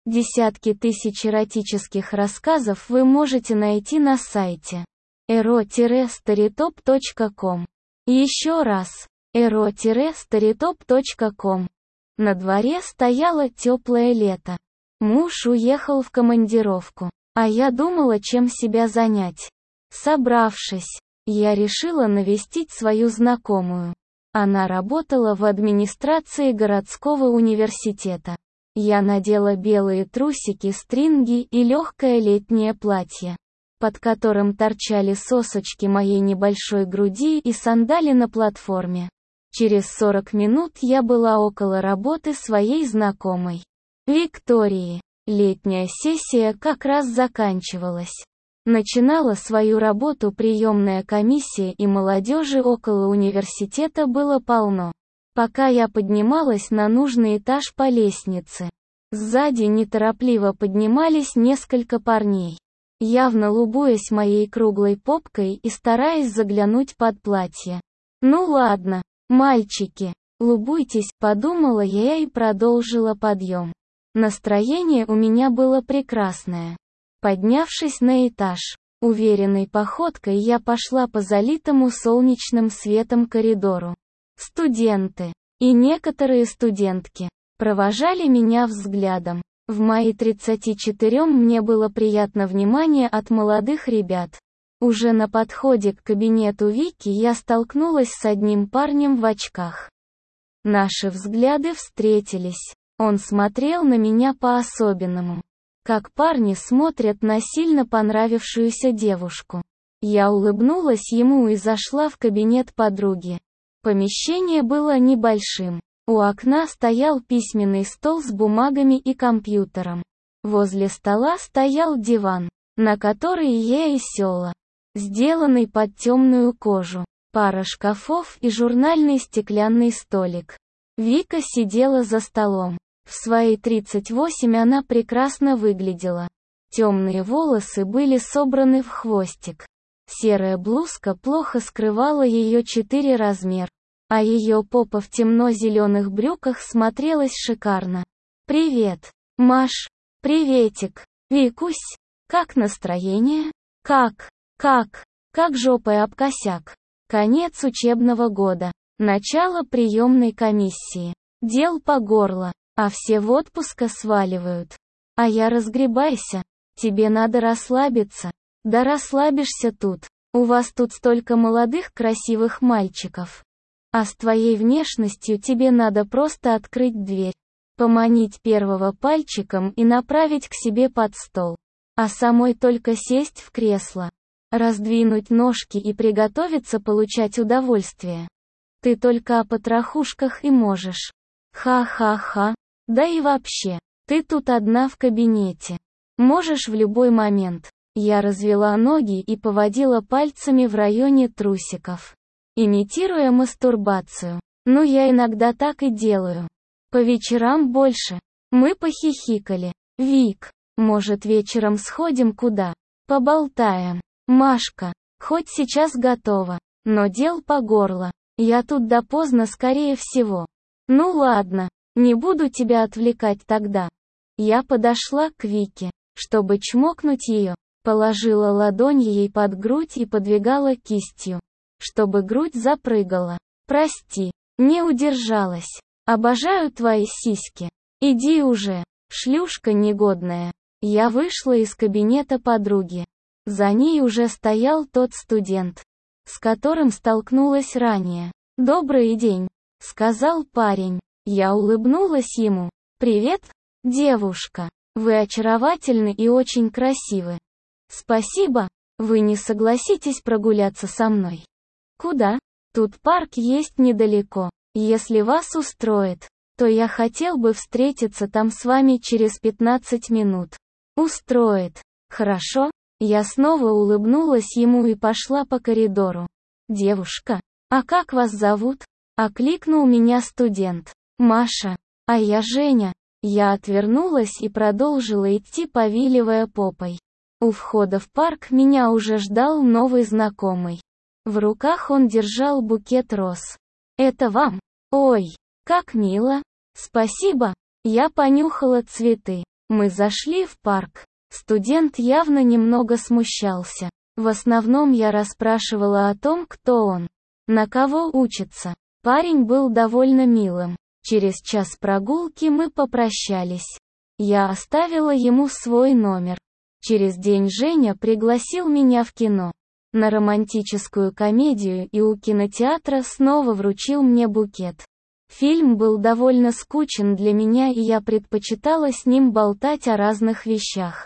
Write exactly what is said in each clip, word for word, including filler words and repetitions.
Десятки тысяч эротических рассказов вы можете найти на сайте эро старитоп точка ком. Еще раз, эро старитоп точка ком. На дворе стояло теплое лето. Муж уехал в командировку, а я думала, чем себя занять. Собравшись, я решила навестить свою знакомую. Она работала в администрации городского университета. Я надела белые трусики, стринги и легкое летнее платье, под которым торчали сосочки моей небольшой груди, и сандали на платформе. Через сорок минут я была около работы своей знакомой Виктории. Летняя сессия как раз заканчивалась. Начинала свою работу приемная комиссия, и молодежи около университета было полно. Пока я поднималась на нужный этаж по лестнице, сзади неторопливо поднимались несколько парней, явно лубуясь моей круглой попкой и стараясь заглянуть под платье. «Ну ладно, мальчики, лубуйтесь», — подумала я и продолжила подъем. Настроение у меня было прекрасное. Поднявшись на этаж, уверенной походкой я пошла по залитому солнечным светом коридору. Студенты и некоторые студентки провожали меня взглядом. В мои тридцать четыре мне было приятно внимание от молодых ребят. Уже на подходе к кабинету Вики я столкнулась с одним парнем в очках. Наши взгляды встретились. Он смотрел на меня по-особенному, как парни смотрят на сильно понравившуюся девушку. Я улыбнулась ему и зашла в кабинет подруги. Помещение было небольшим. У окна стоял письменный стол с бумагами и компьютером. Возле стола стоял диван, на который я и села, сделанный под темную кожу, пара шкафов и журнальный стеклянный столик. Вика сидела за столом. В свои тридцать восемь она прекрасно выглядела. Темные волосы были собраны в хвостик. Серая блузка плохо скрывала ее четыре размер, а ее попа в темно-зеленых брюках смотрелась шикарно. «Привет, Маш!» «Приветик, Викусь! Как настроение?» «Как? Как? Как жопой об косяк?» Конец учебного года. Начало приемной комиссии. Дел по горло, а все в отпуск сваливают. А я разгребайся. Тебе надо расслабиться. Да расслабишься тут. У вас тут столько молодых красивых мальчиков. А с твоей внешностью тебе надо просто открыть дверь, поманить первого пальчиком и направить к себе под стол. А самой только сесть в кресло, раздвинуть ножки и приготовиться получать удовольствие. Ты только о потрохушках и можешь. Ха-ха-ха. Да и вообще, ты тут одна в кабинете. Можешь в любой момент. Я развела ноги и поводила пальцами в районе трусиков, имитируя мастурбацию. Ну, я иногда так и делаю. По вечерам больше. Мы похихикали. Вик, может, вечером сходим куда? Поболтаем. Машка, хоть сейчас готова, но дел по горло. Я тут допоздна, скорее всего. Ну ладно, не буду тебя отвлекать тогда. Я подошла к Вике, чтобы чмокнуть ее. Положила ладонь ей под грудь и подвигала кистью, чтобы грудь запрыгала. «Прости, не удержалась. Обожаю твои сиськи. Иди уже, шлюшка негодная». Я вышла из кабинета подруги. За ней уже стоял тот студент, с которым столкнулась ранее. «Добрый день», — сказал парень. Я улыбнулась ему. «Привет, девушка. Вы очаровательны и очень красивы. Спасибо, вы не согласитесь прогуляться со мной?» «Куда?» «Тут парк есть недалеко. Если вас устроит, то я хотел бы встретиться там с вами через пятнадцать минут». «Устроит. Хорошо». Я снова улыбнулась ему и пошла по коридору. «Девушка, а как вас зовут?» — окликнул меня студент. «Маша. А я Женя». Я отвернулась и продолжила идти, повиливая попой. У входа в парк меня уже ждал новый знакомый. В руках он держал букет роз. «Это вам? Ой, как мило. Спасибо». Я понюхала цветы. Мы зашли в парк. Студент явно немного смущался. В основном я расспрашивала о том, кто он, на кого учится. Парень был довольно милым. Через час прогулки мы попрощались. Я оставила ему свой номер. Через день Женя пригласил меня в кино. На романтическую комедию, и у кинотеатра снова вручил мне букет. Фильм был довольно скучен для меня, и я предпочитала с ним болтать о разных вещах.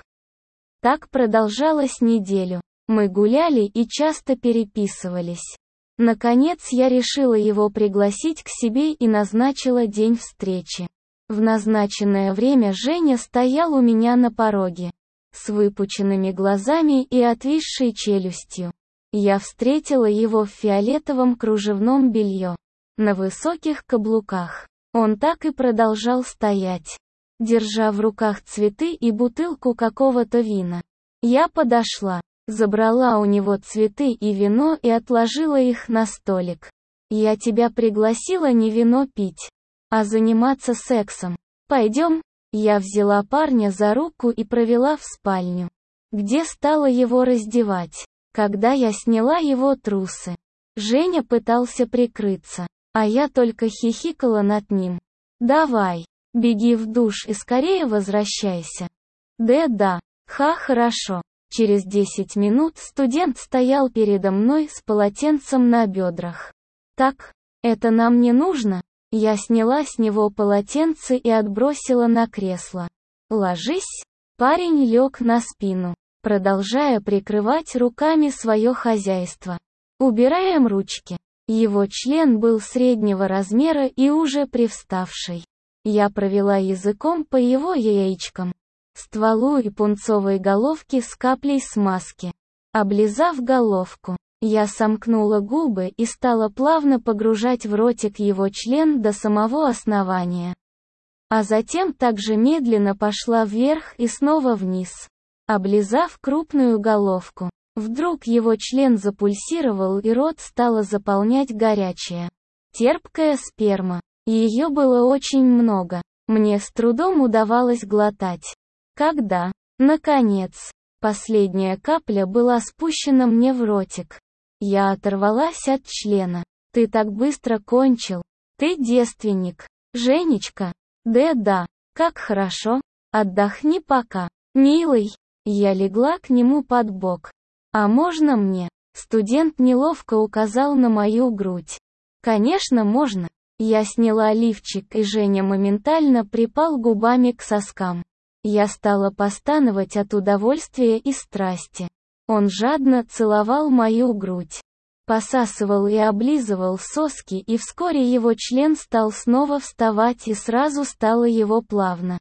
Так продолжалось неделю. Мы гуляли и часто переписывались. Наконец я решила его пригласить к себе и назначила день встречи. В назначенное время Женя стоял у меня на пороге, с выпученными глазами и отвисшей челюстью. Я встретила его в фиолетовом кружевном белье, на высоких каблуках. Он так и продолжал стоять, держа в руках цветы и бутылку какого-то вина. Я подошла, забрала у него цветы и вино и отложила их на столик. «Я тебя пригласила не вино пить, а заниматься сексом. Пойдем?» Я взяла парня за руку и провела в спальню, где стала его раздевать. Когда я сняла его трусы, Женя пытался прикрыться, а я только хихикала над ним. «Давай, беги в душ и скорее возвращайся». «Да-да, ха, хорошо». Через десять минут студент стоял передо мной с полотенцем на бедрах. «Так, это нам не нужно?» Я сняла с него полотенце и отбросила на кресло. «Ложись». Парень лег на спину, продолжая прикрывать руками свое хозяйство. «Убираем ручки». Его член был среднего размера и уже привставший. Я провела языком по его яичкам, стволу и пунцовой головке с каплей смазки. Облизав головку, я сомкнула губы и стала плавно погружать в ротик его член до самого основания. А затем также медленно пошла вверх и снова вниз, облизав крупную головку. Вдруг его член запульсировал и рот стала заполнять горячая, терпкая сперма. Ее было очень много. Мне с трудом удавалось глотать. Когда, наконец, последняя капля была спущена мне в ротик, я оторвалась от члена. «Ты так быстро кончил. Ты девственник, Женечка?» «Да-да, как хорошо. Отдохни пока, милый». Я легла к нему под бок. «А можно мне?» Студент неловко указал на мою грудь. «Конечно, можно». Я сняла лифчик, и Женя моментально припал губами к соскам. Я стала постановать от удовольствия и страсти. Он жадно целовал мою грудь, посасывал и облизывал соски, и вскоре его член стал снова вставать и сразу стало его плавно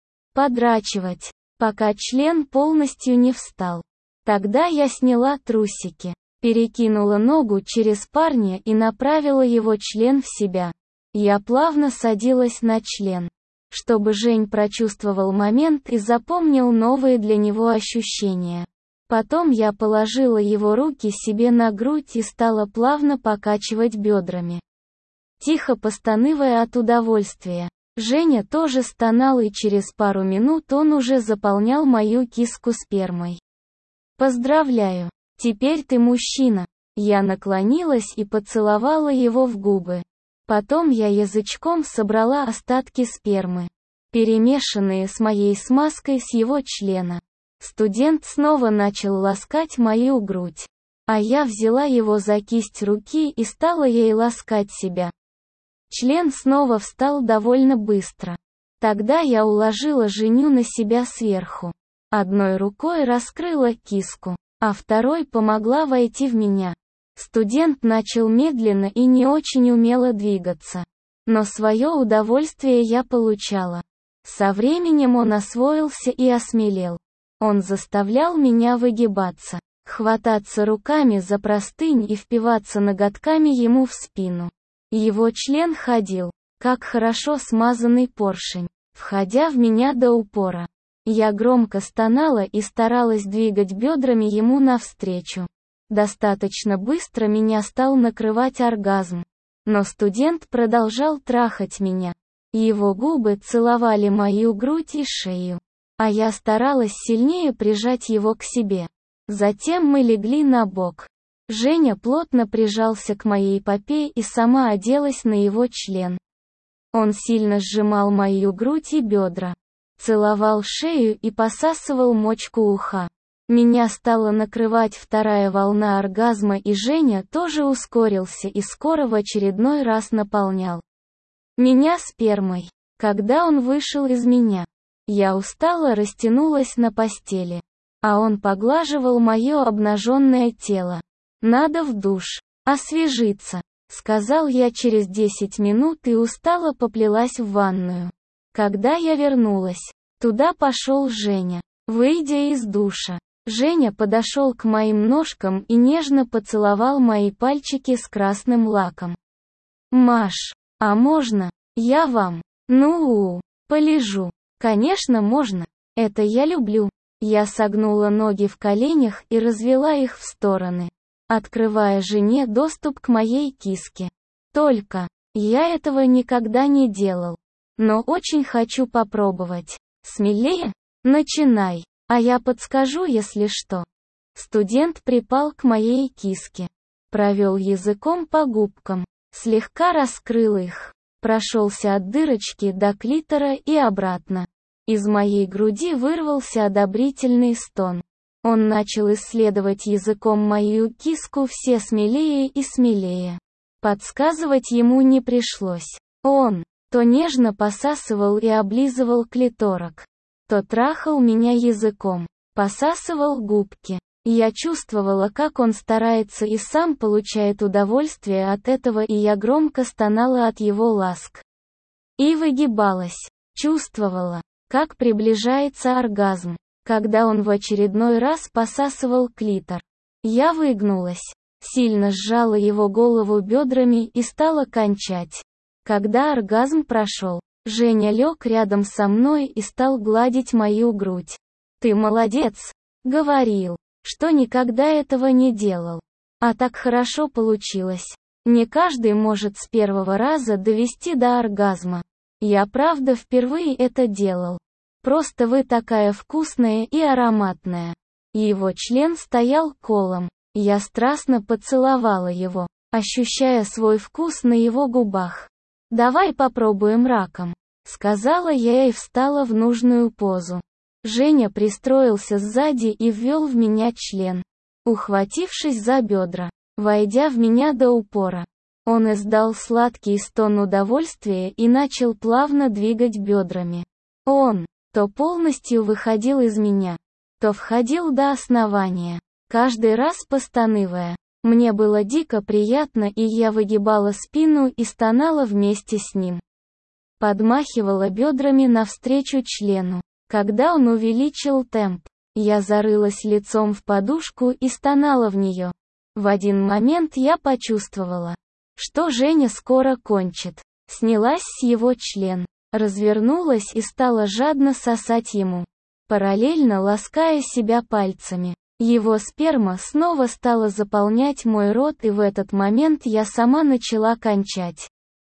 подрачивать, пока член полностью не встал. Тогда я сняла трусики, перекинула ногу через парня и направила его член в себя. Я плавно садилась на член, чтобы Жень прочувствовал момент и запомнил новые для него ощущения. Потом я положила его руки себе на грудь и стала плавно покачивать бедрами, тихо постанывая от удовольствия. Женя тоже стонал, и через пару минут он уже заполнял мою киску спермой. «Поздравляю, теперь ты мужчина». Я наклонилась и поцеловала его в губы. Потом я язычком собрала остатки спермы, перемешанные с моей смазкой с его члена. Студент снова начал ласкать мою грудь, а я взяла его за кисть руки и стала ей ласкать себя. Член снова встал довольно быстро. Тогда я уложила Женю на себя сверху. Одной рукой раскрыла киску, а второй помогла войти в меня. Студент начал медленно и не очень умело двигаться. Но свое удовольствие я получала. Со временем он освоился и осмелел. Он заставлял меня выгибаться, хвататься руками за простынь и впиваться ноготками ему в спину. Его член ходил, как хорошо смазанный поршень, входя в меня до упора. Я громко стонала и старалась двигать бедрами ему навстречу. Достаточно быстро меня стал накрывать оргазм. Но студент продолжал трахать меня. Его губы целовали мою грудь и шею. а я старалась сильнее прижать его к себе. Затем мы легли на бок. Женя плотно прижался к моей попе и сама оделась на его член. Он сильно сжимал мою грудь и бедра, целовал шею и посасывал мочку уха. Меня стала накрывать вторая волна оргазма, и Женя тоже ускорился и скоро в очередной раз наполнял меня спермой. Когда он вышел из меня, я устало растянулась на постели, а он поглаживал мое обнаженное тело. «Надо в душ, освежиться», — сказал я через десять минут и устало поплелась в ванную. Когда я вернулась, туда пошел Женя. Выйдя из душа, Женя подошел к моим ножкам и нежно поцеловал мои пальчики с красным лаком. «Маш, а можно? Я вам, ну, полежу». «Конечно можно. Это я люблю». Я согнула ноги в коленях и развела их в стороны, открывая Жене доступ к моей киске. Только, я этого никогда не делал. Но очень хочу попробовать. Смелее? Начинай, а я подскажу, если что. Студент припал к моей киске, провел языком по губкам, слегка раскрыл их, прошелся от дырочки до клитора и обратно. Из моей груди вырвался одобрительный стон. Он начал исследовать языком мою киску все смелее и смелее. Подсказывать ему не пришлось. Он то нежно посасывал и облизывал клиторок, то трахал меня языком, посасывал губки. Я чувствовала, как он старается и сам получает удовольствие от этого, и я громко стонала от его ласк. И выгибалась. Чувствовала, как приближается оргазм, когда он в очередной раз посасывал клитор. Я выгнулась, сильно сжала его голову бедрами и стала кончать. Когда оргазм прошел, Женя лег рядом со мной и стал гладить мою грудь. «Ты молодец!» — говорил, что никогда этого не делал. А так хорошо получилось. Не каждый может с первого раза довести до оргазма. Я правда впервые это делал. Просто вы такая вкусная и ароматная. Его член стоял колом. Я страстно поцеловала его, ощущая свой вкус на его губах. «Давай попробуем раком», — сказала я и встала в нужную позу. Женя пристроился сзади и ввел в меня член, ухватившись за бедра, войдя в меня до упора. Он издал сладкий стон удовольствия и начал плавно двигать бедрами. Он то полностью выходил из меня, то входил до основания, каждый раз постанывая. Мне было дико приятно, и я выгибала спину и стонала вместе с ним. Подмахивала бедрами навстречу члену. Когда он увеличил темп, я зарылась лицом в подушку и стонала в нее. В один момент я почувствовала, что Женя скоро кончит. Снялась с его член, развернулась и стала жадно сосать ему, параллельно лаская себя пальцами. Его сперма снова стала заполнять мой рот, и в этот момент я сама начала кончать,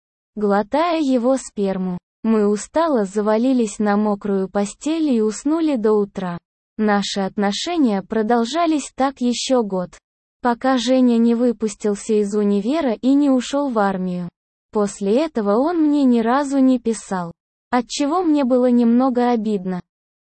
глотая его сперму. Мы устало завалились на мокрую постель и уснули до утра. Наши отношения продолжались так еще год, пока Женя не выпустился из универа и не ушел в армию. После этого он мне ни разу не писал, отчего мне было немного обидно.